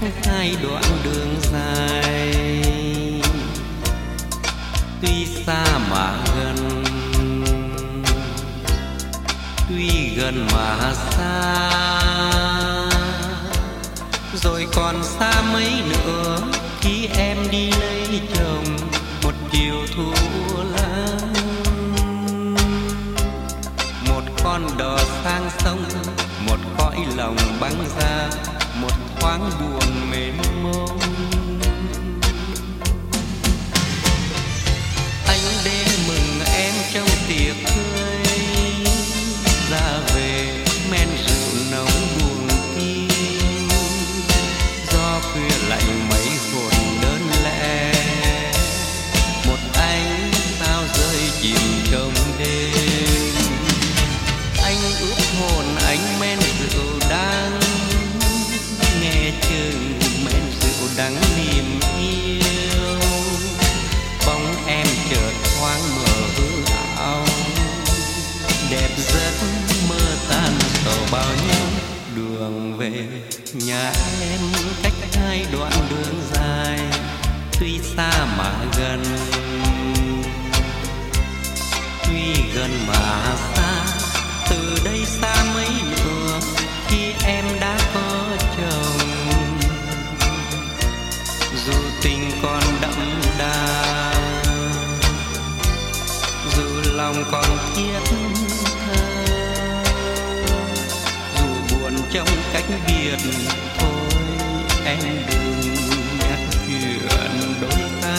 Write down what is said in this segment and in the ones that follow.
hai đoạn đường dài. Tuy xa mà gần, tuy gần mà xa, rồi còn xa mấy nữa khi em đi lấy chồng một chiều thu lãng. Một con đò sang sông, một cõi lòng băng ra, một thoáng buồn mênh mông. Anh đến mừng em trong tiệc cưới, ra về men rượu nồng buồn tim. Gió khuya lạnh mấy hồn đơn lẻ, một ánh sao rơi chìm trong đêm. Anh ướp hồn anh men rượu đắng, nghe chừng men rượu đắng niềm yêu. Bóng em chợt thoáng mờ hư ảo, đẹp giấc mơ tan sầu bao nhiêu. Đường về nhà em cách hai đoạn đường dài, tuy xa mà gần, tuy gần mà xa. Từ đây xa mấy nữa khi em đã có chồng. Dù tình còn đậm đà, dù lòng còn thiết tha, dù buồn trong cách biệt, thôi em đừng nhắc chuyện đôi ta.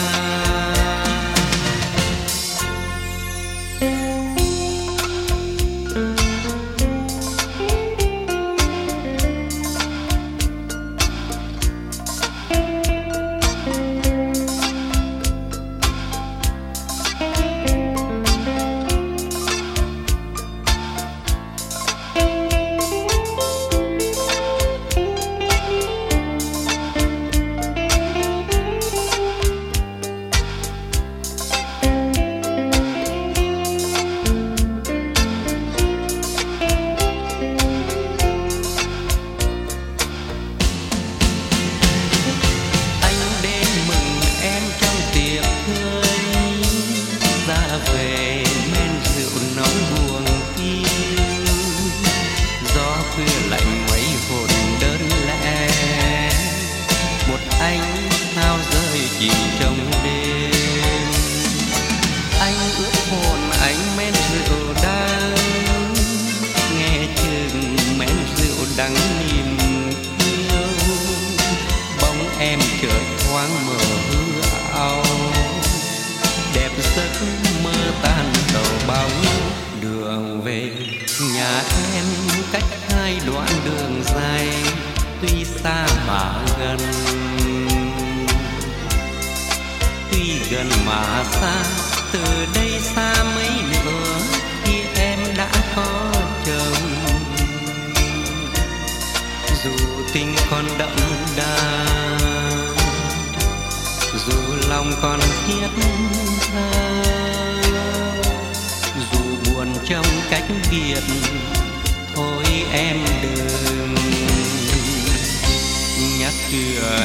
Đắng niềm yêu, bóng em chợt thoáng mờ hư ảo, đẹp giấc mơ tan đầu bao nhiêu. Đường về nhà em cách hai đoạn đường dài, tuy xa mà gần, tuy gần mà xa. Từ đây xa mấy nữa khi em đã có chồng. Dù tình còn đậm đà, dù lòng còn thiết tha, dù buồn trong cách biệt, thôi em đừng nhắc chuyện